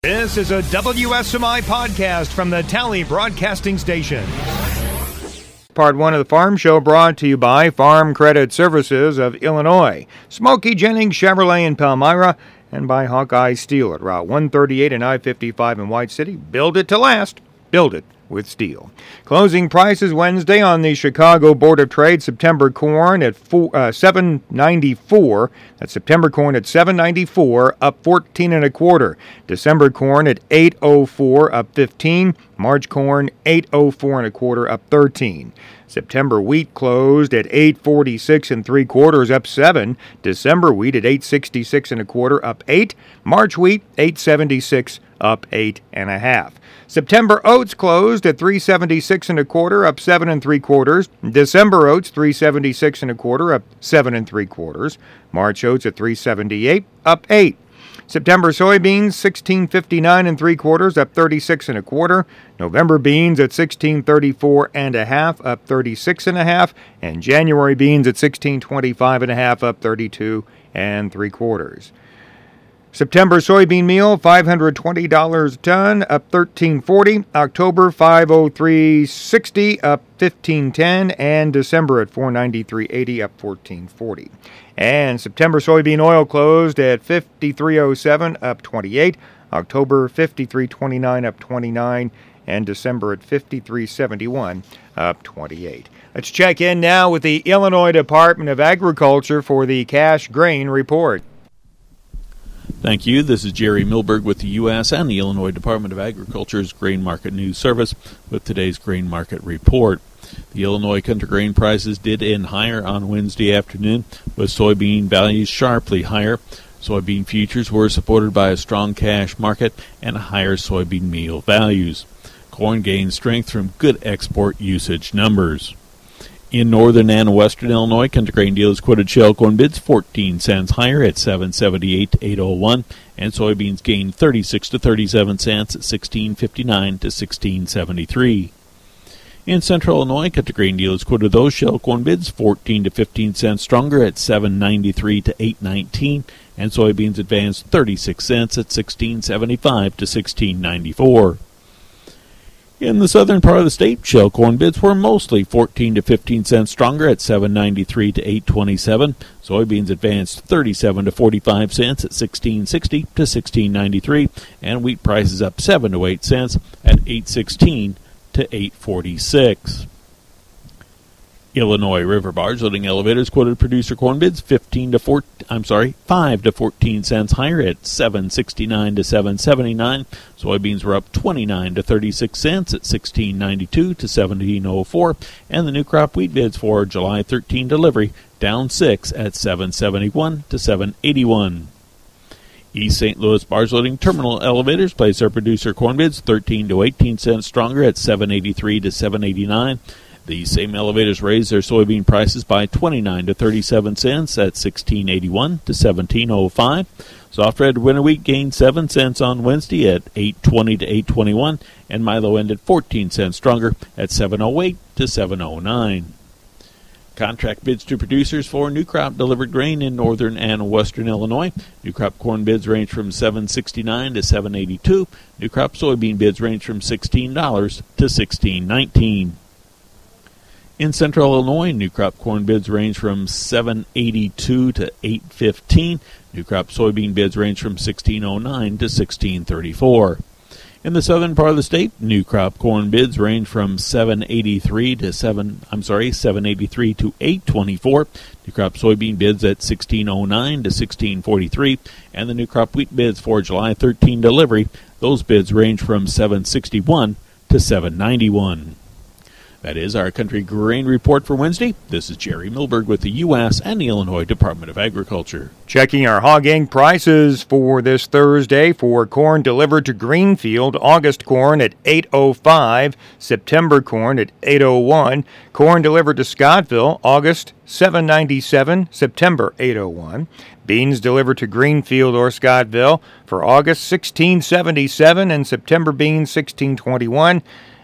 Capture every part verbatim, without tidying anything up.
This is a W S M I podcast from the Tally Broadcasting Station. Part one of the Farm Show brought to you by Farm Credit Services of Illinois, Smokey Jennings Chevrolet in Palmyra, and by Hawkeye Steel at Route one thirty-eight and I fifty-five in White City. Build it to last. Build it with steel. Closing prices Wednesday on the Chicago Board of Trade. September corn at four, uh, seven ninety-four. That's September corn at seven ninety-four, up fourteen and a quarter. December corn at eight oh four, up fifteen. March corn eight oh four and a quarter, up thirteen. September wheat closed at eight forty-six and three quarters, up seven. December wheat at eight sixty-six and a quarter, up eight. March wheat eight seventy-six, up eight and a half. September oats closed at three seventy-six and a quarter, up seven and three quarters. December oats three seventy-six and a quarter, up seven and three quarters. March oats at three seventy-eight, up eight. September soybeans sixteen fifty-nine and three quarters, up thirty-six and a quarter. November beans at sixteen thirty-four and a half, up thirty-six and a half, and January beans at sixteen twenty-five and a half, up thirty-two and three quarters. September soybean meal five hundred twenty dollars a ton, up thirteen forty. October five oh three sixty, up fifteen ten, and December at four ninety-three eighty, up fourteen forty. And September soybean oil closed at fifty-three oh seven, up twenty-eight. October fifty-three twenty-nine, up twenty-nine, and December at fifty-three seventy-one, up twenty-eight. Let's check in now with the Illinois Department of Agriculture for the Cash Grain Report. Thank you. This is Jerry Milberg with the U S and the Illinois Department of Agriculture's Grain Market News Service with today's Grain Market Report. The Illinois country grain prices did end higher on Wednesday afternoon, with soybean values sharply higher. Soybean futures were supported by a strong cash market and higher soybean meal values. Corn gained strength from good export usage numbers. In northern and western Illinois, country grain dealers quoted shell corn bids fourteen cents higher at seven seventy-eight to eight oh one, and soybeans gained thirty-six to thirty-seven cents at sixteen fifty-nine to sixteen seventy-three. In central Illinois, country grain dealers quoted those shell corn bids fourteen to fifteen cents stronger at seven ninety-three to eight nineteen, and soybeans advanced thirty-six cents at sixteen seventy-five to sixteen ninety-four. In the southern part of the state, shell corn bids were mostly fourteen to fifteen cents stronger at seven ninety-three to eight twenty-seven. Soybeans advanced thirty-seven to forty-five cents at sixteen sixty to sixteen ninety-three, and wheat prices up seven to eight cents at eight sixteen to eight forty-six. Illinois river barge loading elevators quoted producer corn bids fifteen to four, I'm sorry, five to fourteen cents higher at seven sixty-nine to seven seventy-nine. Soybeans were up twenty-nine to thirty-six cents at sixteen ninety-two to seventeen oh four, and the new crop wheat bids for July thirteenth delivery down six at seven seventy-one to seven eighty-one. East Saint Louis barge loading terminal elevators placed their producer corn bids thirteen to eighteen cents stronger at seven eighty-three to seven eighty-nine. These same elevators raised their soybean prices by twenty-nine to thirty-seven cents at sixteen eighty-one to seventeen oh five. Soft red winter wheat gained seven cents on Wednesday at eight twenty to eight twenty-one, and Milo ended fourteen cents stronger at seven oh eight to seven oh nine. Contract bids to producers for new crop delivered grain in northern and western Illinois. New crop corn bids range from seven sixty-nine to seven eighty-two. New crop soybean bids range from sixteen dollars to sixteen nineteen. In central Illinois, new crop corn bids range from seven eighty-two to eight fifteen. New crop soybean bids range from sixteen oh nine to sixteen thirty-four. In the southern part of the state, new crop corn bids range from seven eighty-three to seven I'm sorry, seven eighty-three to eight twenty-four. New crop soybean bids at sixteen oh nine to sixteen forty-three, and the new crop wheat bids for July thirteenth delivery, those bids range from seven sixty-one to seven ninety-one. That is our country grain report for Wednesday. This is Jerry Milberg with the U S and the Illinois Department of Agriculture. Checking our hogging prices for this Thursday for corn delivered to Greenfield. August corn at eight oh five, September corn at eight oh one. Corn delivered to Scottville, August seven ninety-seven, September eight oh one. Beans delivered to Greenfield or Scottville for August sixteen seventy-seven and September beans sixteen twenty-one.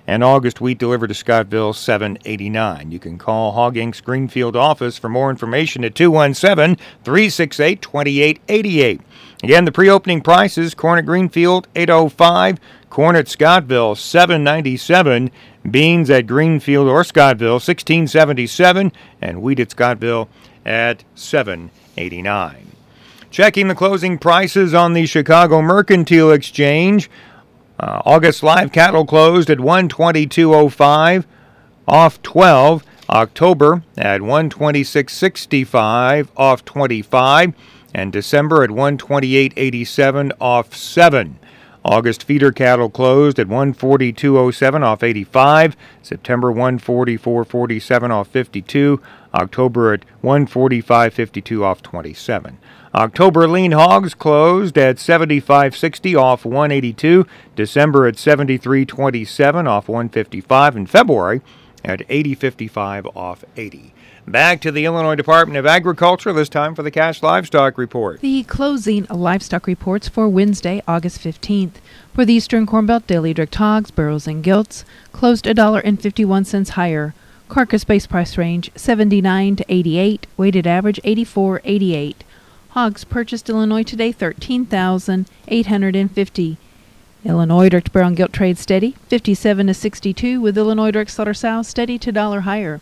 and August wheat delivered to Scottville, seven eighty-nine. You can call Hog Incorporated's Greenfield office for more information at two one seven, three six eight, two eight eight eight. Again, the pre-opening prices: corn at Greenfield, eight oh five, corn at Scottville, seven ninety-seven, beans at Greenfield or Scottville, sixteen seventy-seven, and wheat at Scottville at seven eighty-nine. Checking the closing prices on the Chicago Mercantile Exchange, uh, August live cattle closed at one twenty-two oh five, off twelve. October at one twenty-six sixty-five, off twenty-five, and December at one twenty-eight eighty-seven, off seven. August feeder cattle closed at one forty-two oh seven, off eighty-five. September one forty-four forty-seven, off fifty-two. October at one forty-five fifty-two, off twenty-seven. October lean hogs closed at seventy-five sixty, off one eighty-two. December at seventy-three twenty-seven, off one fifty-five. And February at eighty fifty-five, off eighty. Back to the Illinois Department of Agriculture, this time for the Cash Livestock Report. The closing livestock reports for Wednesday, August fifteenth. For the Eastern Corn Belt, daily direct hogs, barrels, and gilts closed one dollar and fifty-one cents higher. Carcass base price range seventy-nine to eighty-eight, weighted average eighty-four eighty-eight. Hogs purchased Illinois today thirteen thousand eight hundred fifty. Illinois direct barrel and gilt trade steady fifty-seven to sixty-two, with Illinois direct slaughter sows steady to dollar higher.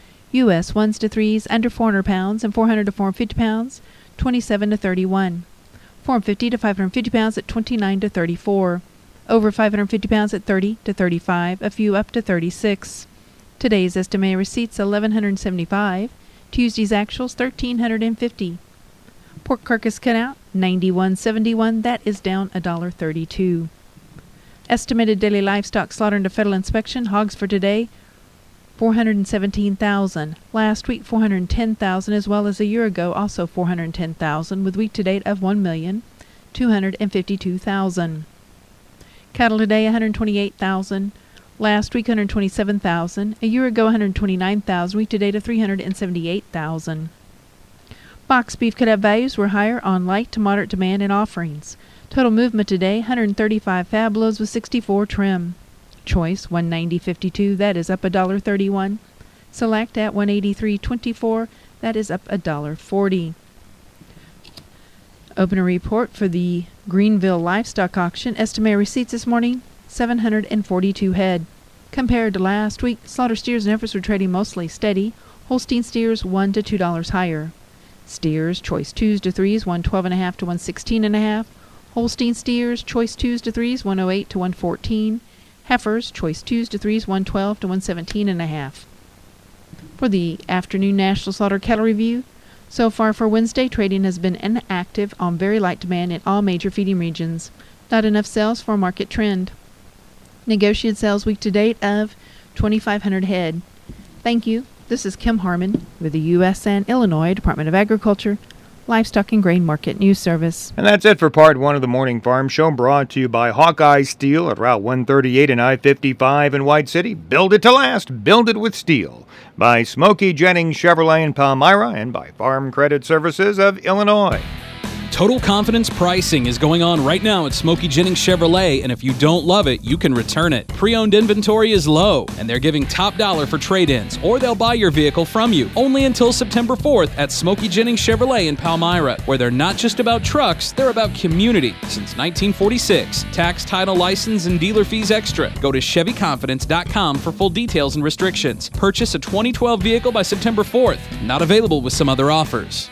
U S ones to threes under four hundred pounds and four hundred to four hundred fifty pounds, twenty-seven to thirty-one. four hundred fifty to five hundred fifty pounds at twenty-nine to thirty-four. Over five hundred fifty pounds at thirty to thirty-five, a few up to thirty-six. Today's estimated receipts eleven seventy-five. Tuesday's actuals thirteen fifty. Pork carcass cutout ninety-one seventy-one. That is down one dollar thirty-two. Estimated daily livestock slaughter into federal inspection. Hogs for today four hundred seventeen thousand. Last week four hundred ten thousand, as well as a year ago also four hundred ten thousand, with week to date of one million two hundred fifty-two thousand. Cattle today one hundred twenty-eight thousand. Last week one hundred twenty-seven thousand. A year ago one hundred twenty-nine thousand. Week to date of three hundred seventy-eight thousand. Box beef cutout values were higher on light to moderate demand and offerings. Total movement today one hundred thirty-five fab loads with sixty-four trim. Choice one ninety fifty-two, that is up one dollar thirty-one. Select at one eighty-three twenty-four, that is up one dollar forty. Opener report for the Greenville Livestock Auction. Estimated receipts this morning seven hundred forty-two head. Compared to last week, slaughter steers and heifers were trading mostly steady. Holstein steers one to two dollars higher. Steers choice twos to threes one twelve and a half to one sixteen and a half. Holstein steers choice twos to threes one oh eight to one fourteen. Heifers choice twos to threes one twelve to one seventeen and a half. For the afternoon National Slaughter Cattle Review, so far for Wednesday, trading has been inactive on very light demand in all major feeding regions. Not enough sales for a market trend. Negotiated sales week to date of twenty-five hundred head. Thank you. This is Kim Harmon with the U S and Illinois Department of Agriculture Livestock and Grain Market News Service. And that's it for part one of the Morning Farm Show, brought to you by Hawkeye Steel at Route one thirty-eight and I fifty-five in White City. Build it to last. Build it with steel. By Smokey Jennings Chevrolet in Palmyra, and by Farm Credit Services of Illinois. Total Confidence pricing is going on right now at Smokey Jennings Chevrolet, and if you don't love it, you can return it. Pre-owned inventory is low, and they're giving top dollar for trade-ins, or they'll buy your vehicle from you. Only until September fourth at Smokey Jennings Chevrolet in Palmyra, where they're not just about trucks, they're about community. Since nineteen forty-six, tax, title, license, and dealer fees extra. Go to Chevy Confidence dot com for full details and restrictions. Purchase a twenty twelve vehicle by September fourth. Not available with some other offers.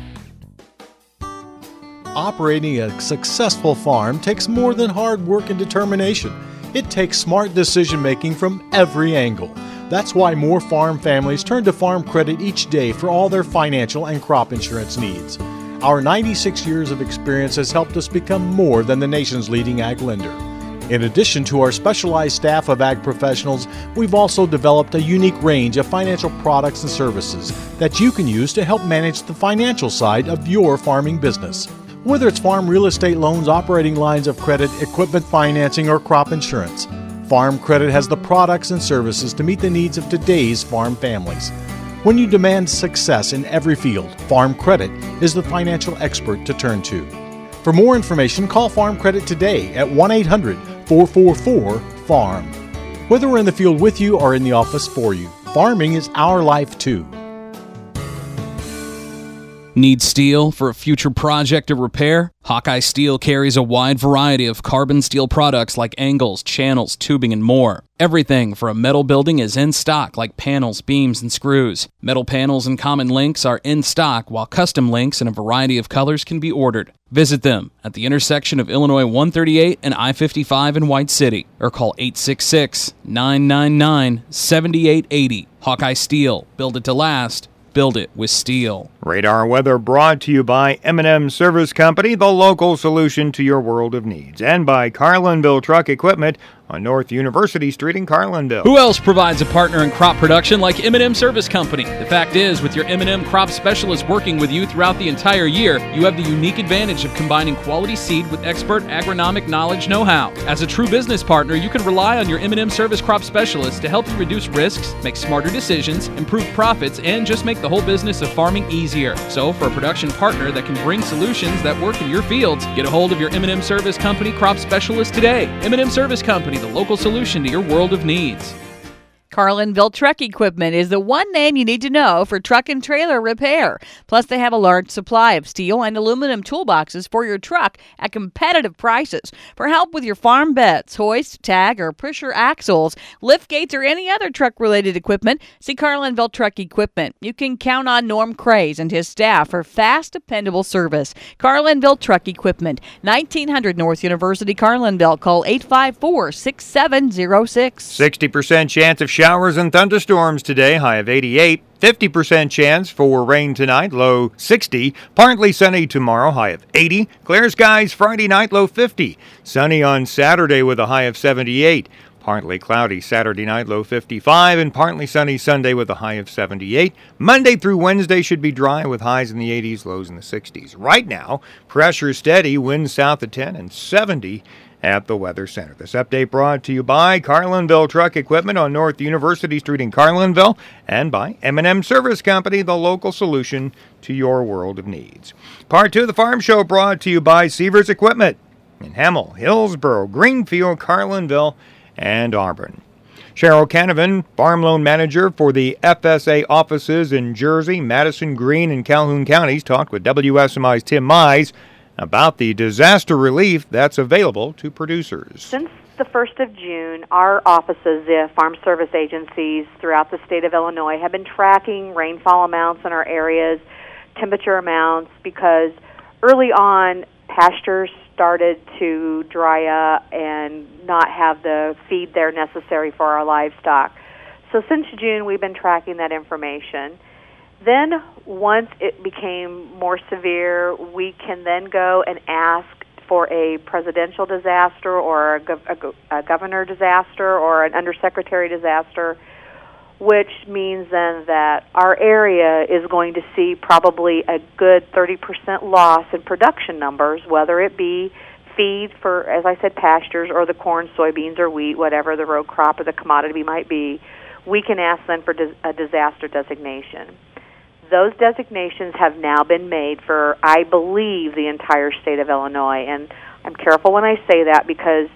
Operating a successful farm takes more than hard work and determination. It takes smart decision-making from every angle. That's why more farm families turn to Farm Credit each day for all their financial and crop insurance needs. Our ninety-six years of experience has helped us become more than the nation's leading ag lender. In addition to our specialized staff of ag professionals, we've also developed a unique range of financial products and services that you can use to help manage the financial side of your farming business. Whether it's farm real estate loans, operating lines of credit, equipment financing, or crop insurance, Farm Credit has the products and services to meet the needs of today's farm families. When you demand success in every field, Farm Credit is the financial expert to turn to. For more information, call Farm Credit today at one eight hundred four four four farm. Whether we're in the field with you or in the office for you, farming is our life too. Need steel for a future project or repair? Hawkeye Steel carries a wide variety of carbon steel products like angles, channels, tubing, and more. Everything for a metal building is in stock, like panels, beams, and screws. Metal panels and common links are in stock, while custom links in a variety of colors can be ordered. Visit them at the intersection of Illinois one thirty-eight and I fifty-five in White City, or call eight six six, nine nine nine, seven eight eight zero. Hawkeye Steel. Build it to last. Build it with steel. Radar weather brought to you by M and M Service Company, the local solution to your world of needs, and by Carlinville Truck Equipment on North University Street in Carlinville. Who else provides a partner in crop production like M and M Service Company? The fact is, with your M and M crop specialist working with you throughout the entire year, you have the unique advantage of combining quality seed with expert agronomic knowledge know-how. As a true business partner, you can rely on your M and M Service crop specialist to help you reduce risks, make smarter decisions, improve profits, and just make the whole business of farming easier. So, for a production partner that can bring solutions that work in your fields, get a hold of your M and M Service Company crop specialist today. M and M Service Company, the local solution to your world of needs. Carlinville Truck Equipment is the one name you need to know for truck and trailer repair. Plus, they have a large supply of steel and aluminum toolboxes for your truck at competitive prices. For help with your farm beds, hoist, tag, or pusher axles, lift gates, or any other truck-related equipment, see Carlinville Truck Equipment. You can count on Norm Craze and his staff for fast, dependable service. Carlinville Truck Equipment, nineteen hundred North University, Carlinville. Call eight five four, six seven zero six. sixty percent chance of showers and thunderstorms today, high of eighty-eight. fifty percent chance for rain tonight, low sixty. Partly sunny tomorrow, high of eighty. Clear skies Friday night, low fifty. Sunny on Saturday with a high of seventy-eight. Partly cloudy Saturday night, low fifty-five. And partly sunny Sunday with a high of seventy-eight. Monday through Wednesday should be dry with highs in the eighties, lows in the sixties. Right now, pressure steady, winds south of ten and seventy at the Weather Center. This update brought to you by Carlinville Truck Equipment on North University Street in Carlinville, and by M and M Service Company, the local solution to your world of needs. Part two of the Farm Show brought to you by Seavers Equipment in Hemel, Hillsboro, Greenfield, Carlinville, and Auburn. Cheryl Canavan, Farm Loan Manager for the F S A offices in Jersey, Madison, Greene, and Calhoun counties, talked with W S M I's Tim Mize about the disaster relief that's available to producers. Since the first of June, our offices, the farm service agencies throughout the state of Illinois, have been tracking rainfall amounts in our areas, temperature amounts, because early on, pastures started to dry up and not have the feed there necessary for our livestock. So since June, we've been tracking that information. Then, once it became more severe, we can then go and ask for a presidential disaster or a, gov- a, a governor disaster or an undersecretary disaster, which means then that our area is going to see probably a good thirty percent loss in production numbers, whether it be feed for, as I said, pastures or the corn, soybeans, or wheat, whatever the row crop or the commodity might be. We can ask them for dis- a disaster designation. Those designations have now been made for, I believe, the entire state of Illinois. And I'm careful when I say that because,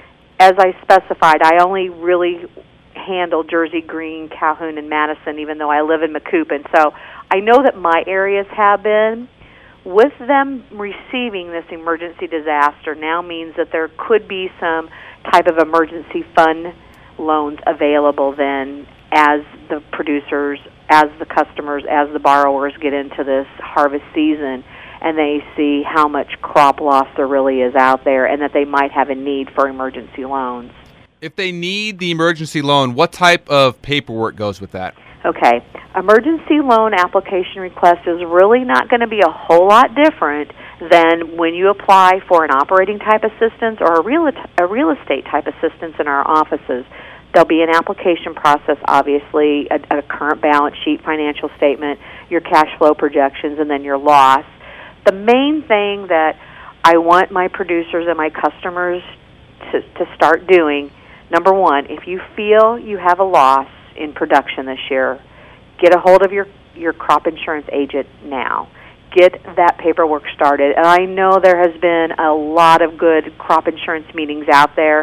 as I specified, I only really handle Jersey, Greene, Calhoun, and Madison, even though I live in Macoupin. So I know that my areas have been. With them receiving this emergency disaster now means that there could be some type of emergency fund loans available then as the producers, as the customers, as the borrowers get into this harvest season and they see how much crop loss there really is out there and that they might have a need for emergency loans. If they need the emergency loan, what type of paperwork goes with that? Okay. Emergency loan application request is really not going to be a whole lot different than when you apply for an operating type assistance or a real, a real estate type assistance in our offices. There'll be an application process, obviously, a, a current balance sheet, financial statement, your cash flow projections, and then your loss. The main thing that I want my producers and my customers to, to start doing, number one, if you feel you have a loss in production this year, get a hold of your, your crop insurance agent now. Get that paperwork started. And I know there has been a lot of good crop insurance meetings out there,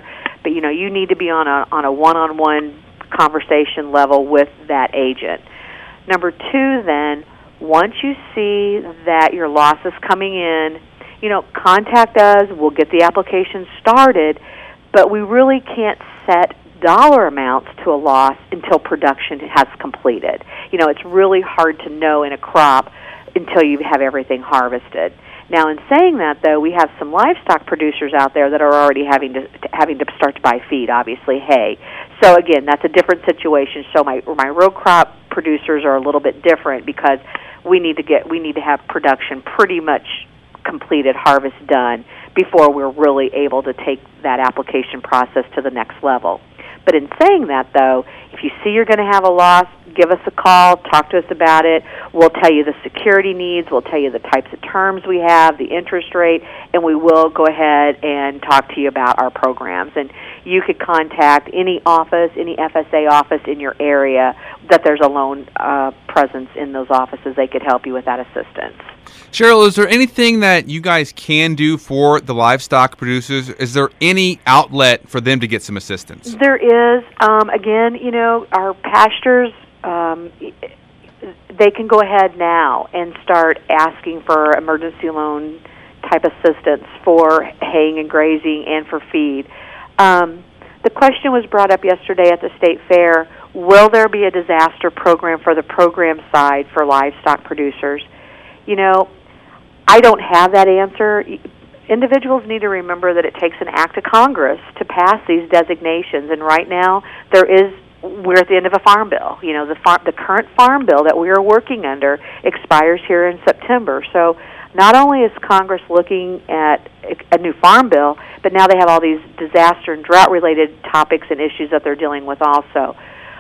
But, you know, you need to be on a on a one-on-one conversation level with that agent. Number two, then, once you see that your loss is coming in, you know, contact us. We'll get the application started, but we really can't set dollar amounts to a loss until production has completed. You know, it's really hard to know in a crop until you have everything harvested. Now, in saying that, though, we have some livestock producers out there that are already having to having to start to buy feed, obviously, hay. So again, that's a different situation. So my my row crop producers are a little bit different because we need to get we need to have production pretty much completed, harvest done before we're really able to take that application process to the next level. But in saying that, though, if you see you're going to have a loss, give us a call, talk to us about it. We'll tell you the security needs, we'll tell you the types of terms we have, the interest rate, and we will go ahead and talk to you about our programs. And you could contact any office, any F S A office in your area that there's a loan uh, presence in those offices. They could help you with that assistance. Cheryl, is there anything that you guys can do for the livestock producers? Is there any outlet for them to get some assistance? There is. Um, again, you know, our pastures, um, they can go ahead now and start asking for emergency loan type assistance for haying and grazing and for feed. Um, the question was brought up yesterday at the state fair, will there be a disaster program for the program side for livestock producers? You know, I don't have that answer. Individuals need to remember that it takes an act of Congress to pass these designations, and right now there is, we're at the end of a farm bill. You know, the far, the current farm bill that we are working under expires here in September. So not only is Congress looking at a new farm bill, but now they have all these disaster and drought-related topics and issues that they're dealing with also.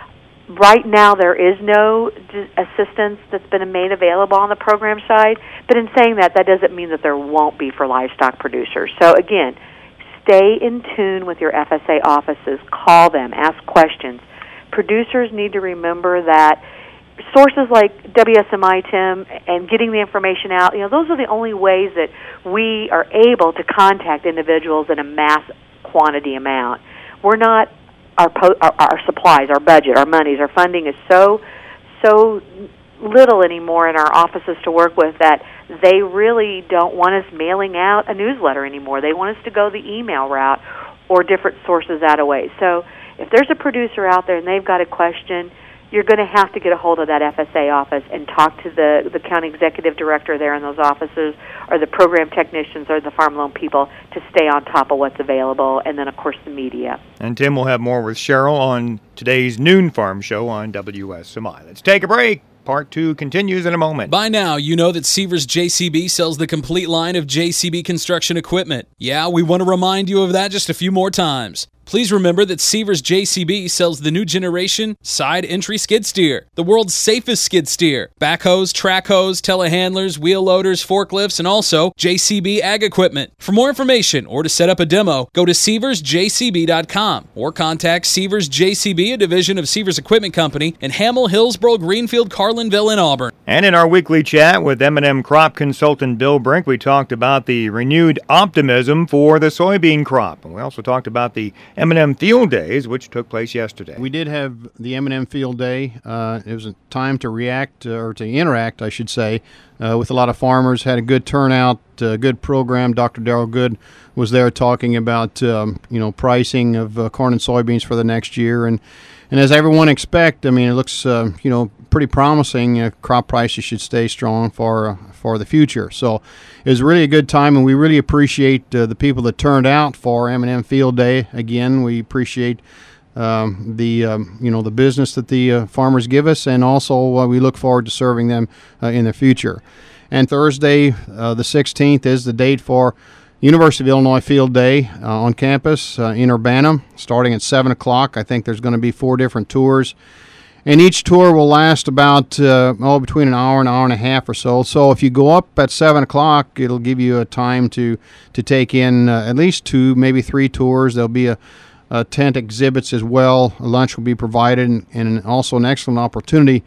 Right now, there is no d- assistance that's been made available on the program side, but in saying that, that doesn't mean that there won't be for livestock producers. So again, stay in tune with your F S A offices. Call them. Ask questions. Producers need to remember that sources like W S M I, Tim, and getting the information out, you know, those are the only ways that we are able to contact individuals in a mass quantity amount. We're not Our, po- our our supplies, our budget, our monies, our funding is so so little anymore in our offices to work with that they really don't want us mailing out a newsletter anymore. They want us to go the email route or different sources that way. So if there's a producer out there and they've got a question, you're going to have to get a hold of that F S A office and talk to the, the county executive director there in those offices or the program technicians or the farm loan people to stay on top of what's available, and then, of course, the media. And Tim will have more with Cheryl on today's Noon Farm Show on W S M I. Let's take a break. Part two continues in a moment. By now, you know that Seavers J C B sells the complete line of J C B construction equipment. Yeah, we want to remind you of that just a few more times. Please remember that Seavers J C B sells the new generation side entry skid steer, the world's safest skid steer, backhoes, track hoes, telehandlers, wheel loaders, forklifts, and also J C B ag equipment. For more information or to set up a demo, go to Seavers J C B dot com or contact Seavers J C B, a division of Seavers Equipment Company in Hamel, Hillsboro, Greenfield, Carlinville, and Auburn. And in our weekly chat with M and M crop consultant Bill Brink, we talked about the renewed optimism for the soybean crop. And we also talked about the M and M Field Days, which took place yesterday. We did have the M and M Field Day. Uh, it was a time to react, uh, or to interact, I should say, uh, with a lot of farmers. Had a good turnout, uh, good program. Doctor Darrell Good was there talking about, um, you know, pricing of uh, corn and soybeans for the next year. And, and as everyone expect, I mean, it looks, uh, you know, pretty promising. Uh, crop prices should stay strong for uh, for the future. So it was really a good time, and we really appreciate uh, the people that turned out for M and M Field Day. Again, we appreciate um, the um, you know the business that the uh, farmers give us, and also uh, we look forward to serving them uh, in the future. And Thursday, uh, the sixteenth, is the date for University of Illinois Field Day uh, on campus uh, in Urbana, starting at seven o'clock. I think there's going to be four different tours. And each tour will last about, uh, oh, between an hour and an hour and a half or so. So if you go up at seven o'clock, it'll give you a time to, to take in uh, at least two, maybe three tours. There'll be a, a tent exhibits as well. A lunch will be provided, and, and also an excellent opportunity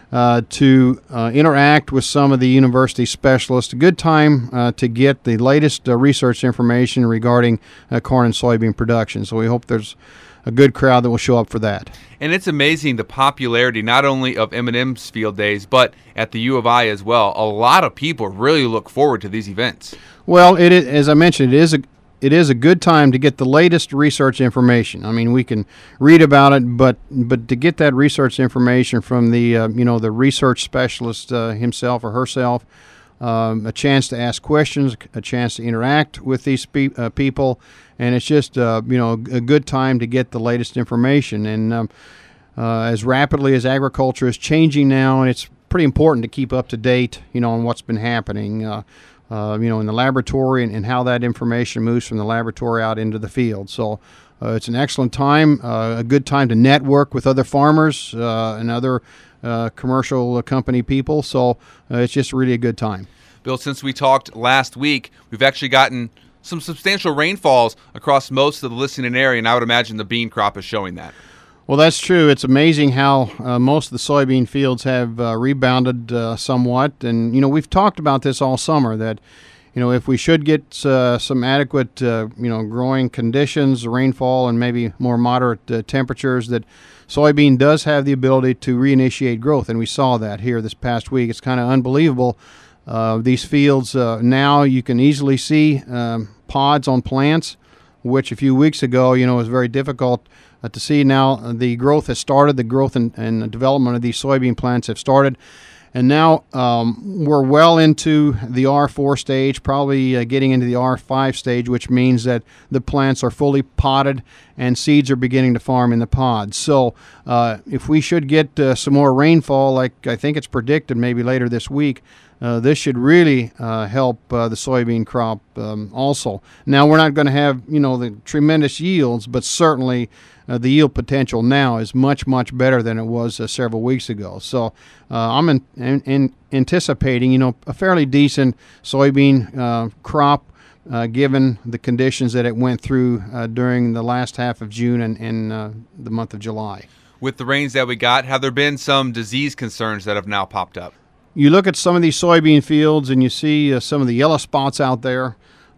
uh, to uh, interact with some of the university specialists. A good time uh, to get the latest uh, research information regarding uh, corn and soybean production. So we hope there's a good crowd that will show up for that. And it's amazing the popularity not only of M and M's field days, but at the U of I as well. A lot of people really look forward to these events. Well, it is, as I mentioned, it is a it is a good time to get the latest research information. I mean, we can read about it, but but to get that research information from the uh, you know the research specialist uh, himself or herself, um, a chance to ask questions, a chance to interact with these pe- uh, people, and it's just uh, you know a good time to get the latest information. And um, uh, as rapidly as agriculture is changing now, and it's pretty important to keep up to date, you know, on what's been happening. Uh, Uh, you know, in the laboratory and, and how that information moves from the laboratory out into the field. So uh, it's an excellent time, uh, a good time to network with other farmers uh, and other uh, commercial company people. So uh, it's just really a good time. Bill, since we talked last week, we've actually gotten some substantial rainfalls across most of the listening area, and I would imagine the bean crop is showing that. Well, that's true. It's amazing how uh, most of the soybean fields have uh, rebounded uh, somewhat. And, you know, we've talked about this all summer that, you know, if we should get uh, some adequate, uh, you know, growing conditions, rainfall, and maybe more moderate uh, temperatures, that soybean does have the ability to reinitiate growth. And we saw that here this past week. It's kind of unbelievable. Uh, these fields uh, now you can easily see um, pods on plants, which a few weeks ago, you know, was very difficult Uh, to see. Now uh, the growth has started, the growth and, and the development of these soybean plants have started, and now um, we're well into the R four stage, probably uh, getting into the R five stage, which means that the plants are fully potted and seeds are beginning to form in the pods. So uh, if we should get uh, some more rainfall, like I think it's predicted maybe later this week, Uh, this should really uh, help uh, the soybean crop um, also. Now, we're not going to have, you know, the tremendous yields, but certainly uh, the yield potential now is much, much better than it was uh, several weeks ago. So uh, I'm in, in, in anticipating, you know, a fairly decent soybean uh, crop uh, given the conditions that it went through uh, during the last half of June and, and uh, the month of July. With the rains that we got, have there been some disease concerns that have now popped up? You look at some of these soybean fields and you see uh, some of the yellow spots out there.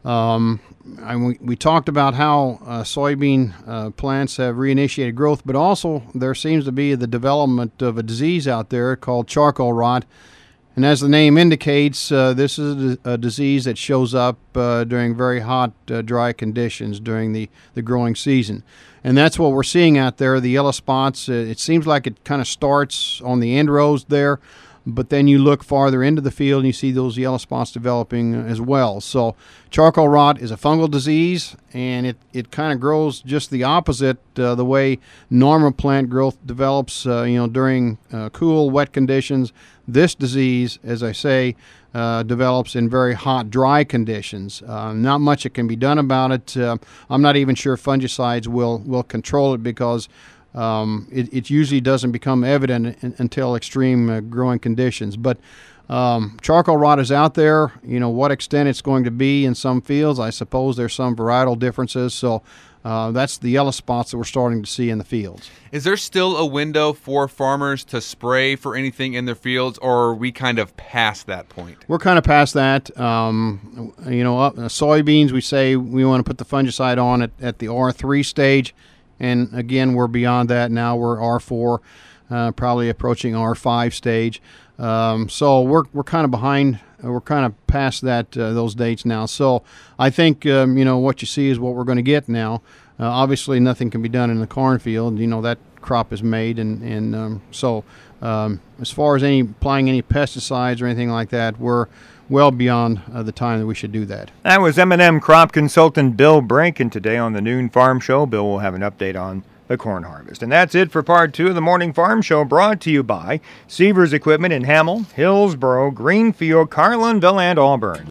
Um, I, we, we talked about how uh, soybean uh, plants have reinitiated growth, but also there seems to be the development of a disease out there called charcoal rot. And as the name indicates, uh, this is a, a disease that shows up uh, during very hot, uh, dry conditions during the, the growing season. And that's what we're seeing out there, the yellow spots. Uh, it seems like it kind of starts on the end rows there, but then you look farther into the field and you see those yellow spots developing as well. So charcoal rot is a fungal disease, and it, it kind of grows just the opposite uh, the way normal plant growth develops uh, you know, during uh, cool, wet conditions. This disease, as I say, uh, develops in very hot, dry conditions. Uh, not much that can be done about it. Uh, I'm not even sure fungicides will, will control it because Um, it, it usually doesn't become evident in, until extreme uh, growing conditions. But um, charcoal rot is out there. You know, what extent it's going to be in some fields, I suppose there's some varietal differences. So uh, that's the yellow spots that we're starting to see in the fields. Is there still a window for farmers to spray for anything in their fields, or are we kind of past that point? We're kind of past that. Um, you know, uh, soybeans, we say we want to put the fungicide on at, at the R three stage. And again, we're beyond that now. We're R four, uh, probably approaching R five stage. Um, so we're we're kind of behind. We're kind of past that uh, those dates now. So I think um, you know what you see is what we're going to get now. Uh, obviously, nothing can be done in the cornfield. You know that crop is made, and and um, so um, as far as any applying any pesticides or anything like that, we're well beyond uh, the time that we should do that. That was M and M crop consultant Bill Branken today on the Noon Farm Show. Bill will have an update on the corn harvest. And that's it for part two of the Morning Farm Show, brought to you by Seavers Equipment in Hamel, Hillsboro, Greenfield, Carlinville, and Auburn.